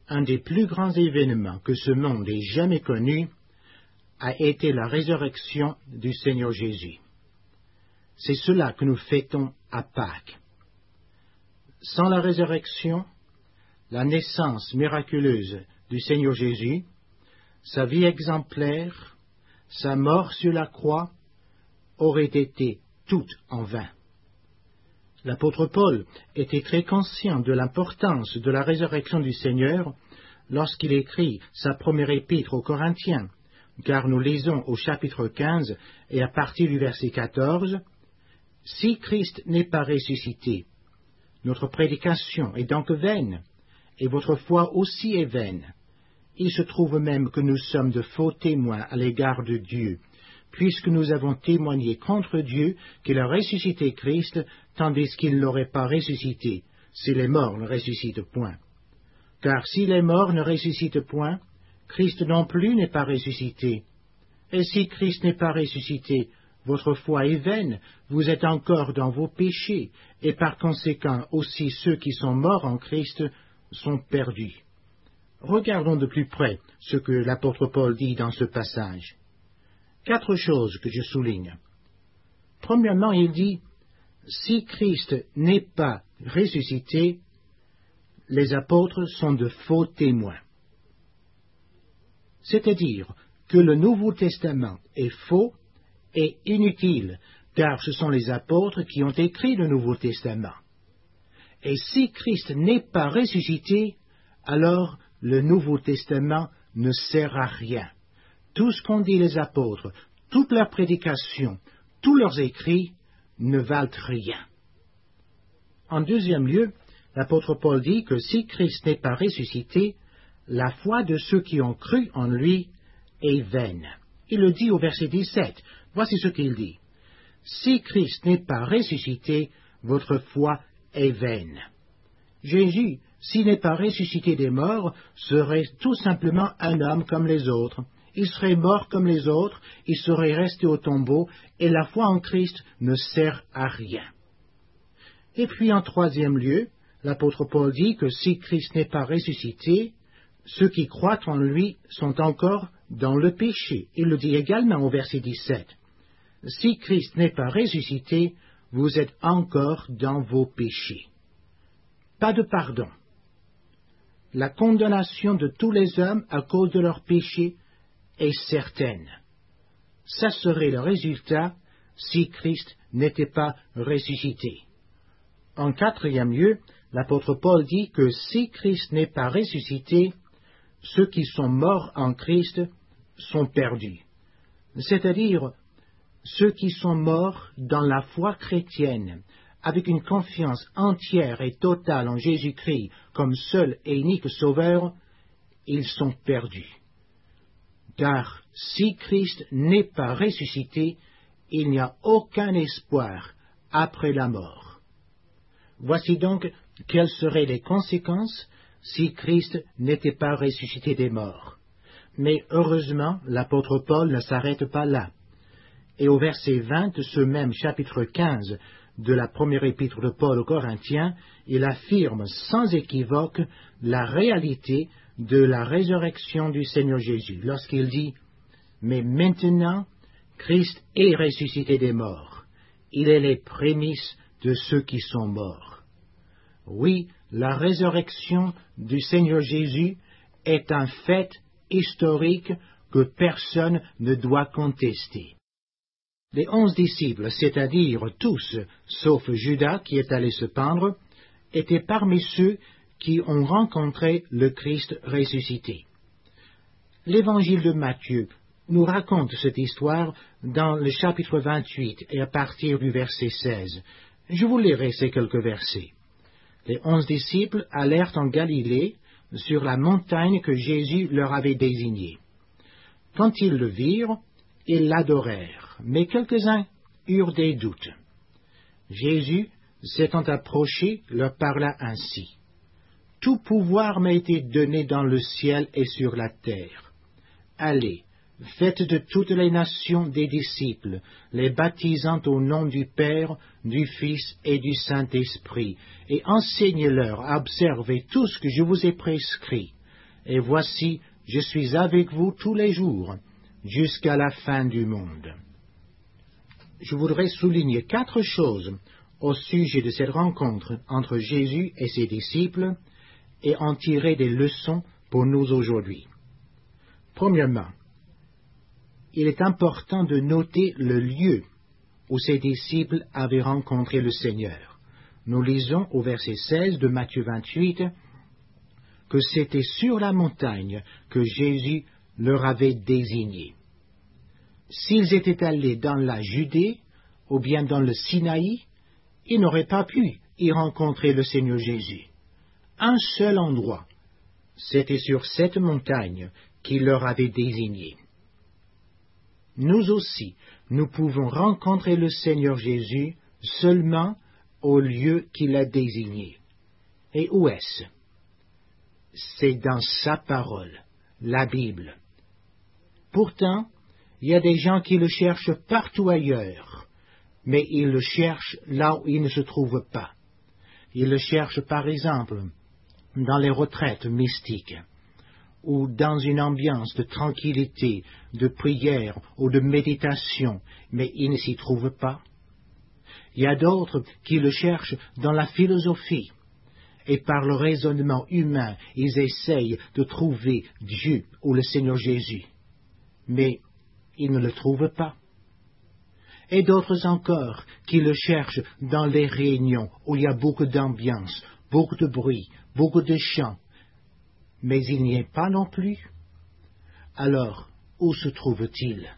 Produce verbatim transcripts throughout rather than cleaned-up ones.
un des plus grands événements que ce monde ait jamais connu a été la résurrection du Seigneur Jésus. C'est cela que nous fêtons à Pâques. Sans la résurrection, la naissance miraculeuse du Seigneur Jésus, sa vie exemplaire, sa mort sur la croix, auraient été toutes en vain. L'apôtre Paul était très conscient de l'importance de la résurrection du Seigneur lorsqu'il écrit sa première épître aux Corinthiens, car nous lisons au chapitre quinze et à partir du verset quatorze, « Si Christ n'est pas ressuscité, notre prédication est donc vaine, et votre foi aussi est vaine. Il se trouve même que nous sommes de faux témoins à l'égard de Dieu, puisque nous avons témoigné contre Dieu qu'il a ressuscité Christ, tandis qu'il ne l'aurait pas ressuscité, si les morts ne ressuscitent point. Car si les morts ne ressuscitent point, Christ non plus n'est pas ressuscité. Et si Christ n'est pas ressuscité, votre foi est vaine, vous êtes encore dans vos péchés, et par conséquent aussi ceux qui sont morts en Christ sont perdus. » Regardons de plus près ce que l'apôtre Paul dit dans ce passage. Quatre choses que je souligne. Premièrement, il dit, « Si Christ n'est pas ressuscité, les apôtres sont de faux témoins. » C'est-à-dire que le Nouveau Testament est faux et inutile, car ce sont les apôtres qui ont écrit le Nouveau Testament. Et si Christ n'est pas ressuscité, alors le Nouveau Testament ne sert à rien. Tout ce qu'ont dit les apôtres, toute leur prédication, tous leurs écrits ne valent rien. En deuxième lieu, l'apôtre Paul dit que si Christ n'est pas ressuscité, la foi de ceux qui ont cru en lui est vaine. Il le dit au verset dix-sept. Voici ce qu'il dit. « Si Christ n'est pas ressuscité, votre foi est vaine. » Jésus, s'il n'est pas ressuscité des morts, serait tout simplement un homme comme les autres. Il serait mort comme les autres, il serait resté au tombeau, et la foi en Christ ne sert à rien. Et puis en troisième lieu, l'apôtre Paul dit que si Christ n'est pas ressuscité, ceux qui croient en lui sont encore dans le péché. Il le dit également au verset dix-sept. Si Christ n'est pas ressuscité, vous êtes encore dans vos péchés. Pas de pardon. La condamnation de tous les hommes à cause de leurs péchés est certaine. Ça serait le résultat si Christ n'était pas ressuscité. En quatrième lieu, l'apôtre Paul dit que si Christ n'est pas ressuscité, ceux qui sont morts en Christ sont perdus. C'est-à-dire, ceux qui sont morts dans la foi chrétienne, avec une confiance entière et totale en Jésus-Christ comme seul et unique sauveur, ils sont perdus. Car si Christ n'est pas ressuscité, il n'y a aucun espoir après la mort. Voici donc quelles seraient les conséquences si Christ n'était pas ressuscité des morts. Mais heureusement, l'apôtre Paul ne s'arrête pas là. Et au verset vingt de ce même chapitre quinze de la première épître de Paul aux Corinthiens, il affirme sans équivoque la réalité de la résurrection du Seigneur Jésus, lorsqu'il dit « Mais maintenant, Christ est ressuscité des morts. Il est les prémices de ceux qui sont morts. » Oui, la résurrection du Seigneur Jésus est un fait historique que personne ne doit contester. Les onze disciples, c'est-à-dire tous, sauf Judas qui est allé se pendre, étaient parmi ceux qui ont rencontré le Christ ressuscité. L'évangile de Matthieu nous raconte cette histoire dans le chapitre vingt-huit et à partir du verset seize. Je vous lirai ces quelques versets. Les onze disciples allèrent en Galilée sur la montagne que Jésus leur avait désignée. Quand ils le virent, ils l'adorèrent, mais quelques-uns eurent des doutes. Jésus, s'étant approché, leur parla ainsi. « Tout pouvoir m'a été donné dans le ciel et sur la terre. Allez, faites de toutes les nations des disciples, les baptisant au nom du Père, du Fils et du Saint-Esprit, et enseignez-leur à observer tout ce que je vous ai prescrit. et voici, je suis avec vous tous les jours, jusqu'à la fin du monde. Je voudrais souligner quatre choses au sujet de cette rencontre entre Jésus et ses disciples et en tirer des leçons pour nous aujourd'hui. Premièrement, il est important de noter le lieu où ses disciples avaient rencontré le Seigneur. Nous lisons au verset seize de Matthieu vingt-huit que c'était sur la montagne que Jésus leur avait désigné. S'ils étaient allés dans la Judée ou bien dans le Sinaï, ils n'auraient pas pu y rencontrer le Seigneur Jésus. Un seul endroit, c'était sur cette montagne qu'il leur avait désigné. Nous aussi, nous pouvons rencontrer le Seigneur Jésus seulement au lieu qu'il a désigné. Et où est-ce? C'est dans sa parole, la Bible. Pourtant, il y a des gens qui le cherchent partout ailleurs, mais ils le cherchent là où il ne se trouve pas. Ils le cherchent par exemple dans les retraites mystiques, ou dans une ambiance de tranquillité, de prière ou de méditation, mais ils ne s'y trouvent pas. Il y a d'autres qui le cherchent dans la philosophie, et par le raisonnement humain, ils essayent de trouver Dieu ou le Seigneur Jésus, mais ils ne le trouvent pas. Et d'autres encore qui le cherchent dans les réunions où il y a beaucoup d'ambiance, beaucoup de bruit, beaucoup de chants, mais il n'y est pas non plus. Alors, où se trouve-t-il?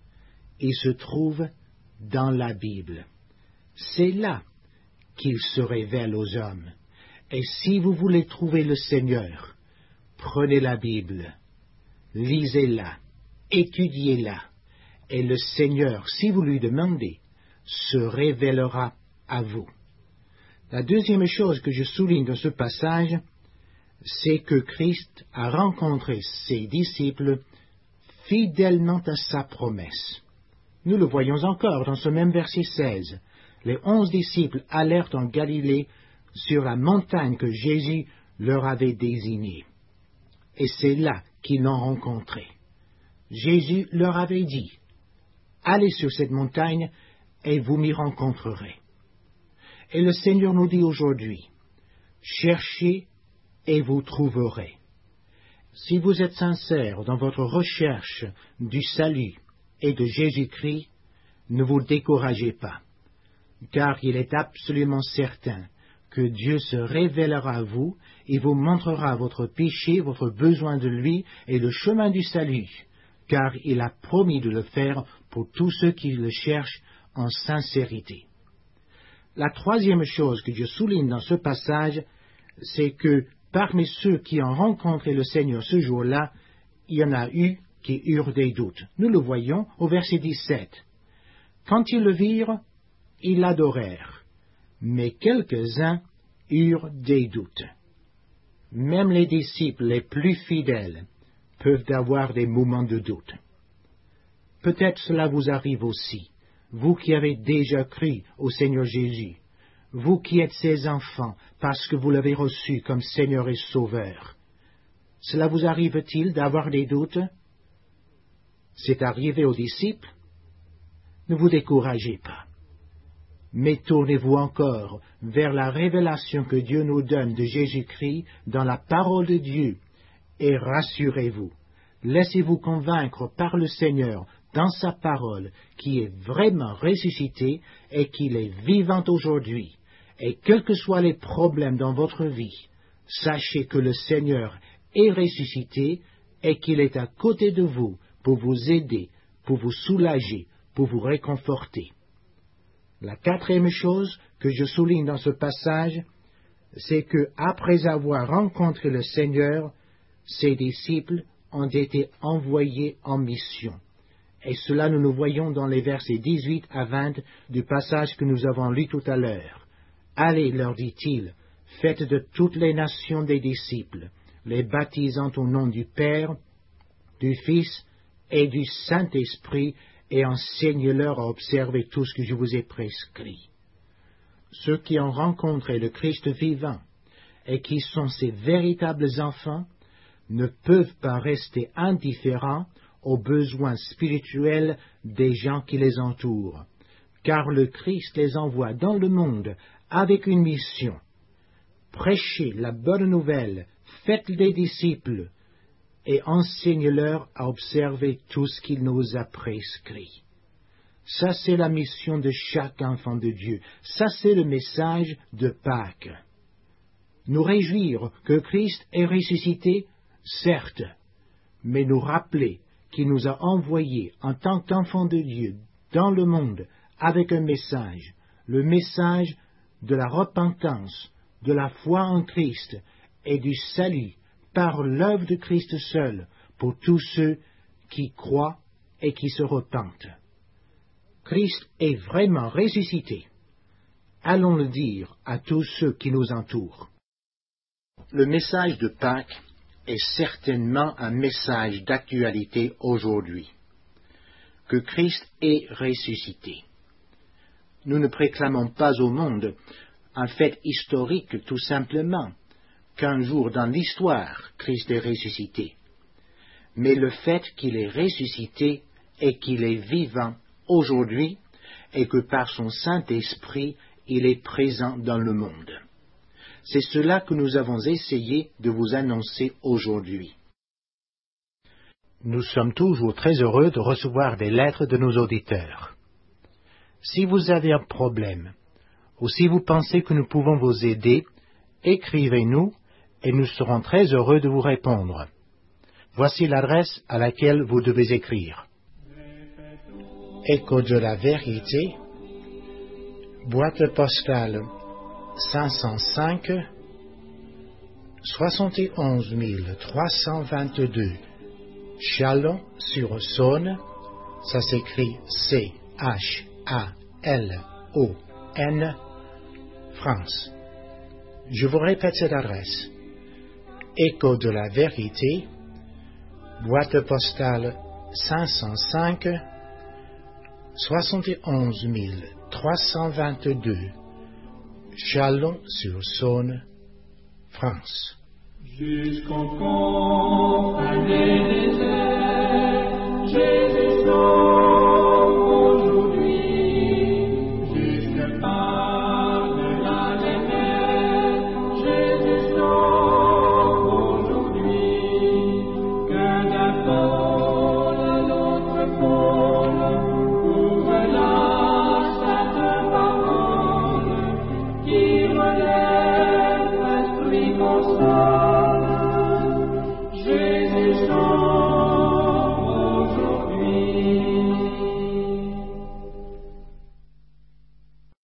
Il se trouve dans la Bible. C'est là qu'il se révèle aux hommes. Et si vous voulez trouver le Seigneur, prenez la Bible, lisez-la, étudiez-la, et le Seigneur, si vous lui demandez, se révélera à vous. La deuxième chose que je souligne dans ce passage, c'est que Christ a rencontré ses disciples fidèlement à sa promesse. Nous le voyons encore dans ce même verset seize. Les onze disciples allèrent en Galilée sur la montagne que Jésus leur avait désignée. Et c'est là qu'ils l'ont rencontré. Jésus leur avait dit, « Allez sur cette montagne et vous m'y rencontrerez. » Et le Seigneur nous dit aujourd'hui, « Cherchez et vous trouverez. » Si vous êtes sincère dans votre recherche du salut et de Jésus-Christ, ne vous découragez pas, car il est absolument certain que Dieu se révélera à vous et vous montrera votre péché, votre besoin de lui et le chemin du salut, car il a promis de le faire pour tous ceux qui le cherchent en sincérité. La troisième chose que je souligne dans ce passage, c'est que parmi ceux qui ont rencontré le Seigneur ce jour-là, il y en a eu qui eurent des doutes. Nous le voyons au verset dix-sept. Quand ils le virent, ils l'adorèrent, mais quelques-uns eurent des doutes. Même les disciples les plus fidèles peuvent avoir des moments de doute. Peut-être cela vous arrive aussi, vous qui avez déjà cru au Seigneur Jésus, vous qui êtes ses enfants parce que vous l'avez reçu comme Seigneur et Sauveur. Cela vous arrive-t-il d'avoir des doutes? C'est arrivé aux disciples? Ne vous découragez pas, mais tournez-vous encore vers la révélation que Dieu nous donne de Jésus-Christ dans la parole de Dieu, et rassurez-vous, laissez-vous convaincre par le Seigneur dans sa parole qui est vraiment ressuscité et qu'il est vivant aujourd'hui. Et quels que soient les problèmes dans votre vie, sachez que le Seigneur est ressuscité et qu'il est à côté de vous pour vous aider, pour vous soulager, pour vous réconforter. La quatrième chose que je souligne dans ce passage, c'est que après avoir rencontré le Seigneur, ses disciples ont été envoyés en mission. Et cela nous le voyons dans les versets dix-huit à vingt du passage que nous avons lu tout à l'heure. Allez, leur dit-il, faites de toutes les nations des disciples, les baptisant au nom du Père, du Fils et du Saint-Esprit, et enseignez-leur à observer tout ce que je vous ai prescrit. Ceux qui ont rencontré le Christ vivant et qui sont ses véritables enfants ne peuvent pas rester indifférents aux besoins spirituels des gens qui les entourent, car le Christ les envoie dans le monde avec une mission. Prêchez la bonne nouvelle, faites des disciples, et enseignez-leur à observer tout ce qu'il nous a prescrit. Ça, c'est la mission de chaque enfant de Dieu. Ça, c'est le message de Pâques. Nous réjouir que Christ est ressuscité, certes, mais nous rappeler qu'il nous a envoyés en tant qu'enfants de Dieu dans le monde avec un message, le message de la repentance, de la foi en Christ et du salut par l'œuvre de Christ seul pour tous ceux qui croient et qui se repentent. Christ est vraiment ressuscité. Allons le dire à tous ceux qui nous entourent. Le message de Pâques est certainement un message d'actualité aujourd'hui. Que Christ est ressuscité. Nous ne proclamons pas au monde un fait historique tout simplement, qu'un jour dans l'histoire, Christ est ressuscité. Mais le fait qu'il est ressuscité et qu'il est vivant aujourd'hui et que par son Saint-Esprit, il est présent dans le monde. C'est cela que nous avons essayé de vous annoncer aujourd'hui. Nous sommes toujours très heureux de recevoir des lettres de nos auditeurs. Si vous avez un problème, ou si vous pensez que nous pouvons vous aider, écrivez-nous et nous serons très heureux de vous répondre. Voici l'adresse à laquelle vous devez écrire. Écho de la vérité, boîte postale cinq cent cinq, soixante et onze mille trois cent vingt-deux, Châlons-sur-Saône, ça s'écrit C H A L O N, France. Je vous répète cette adresse. Écho de la vérité, boîte postale cinq cent cinq, soixante et onze mille trois cent vingt-deux, Châlons-sur-Saône, France. Jusqu'en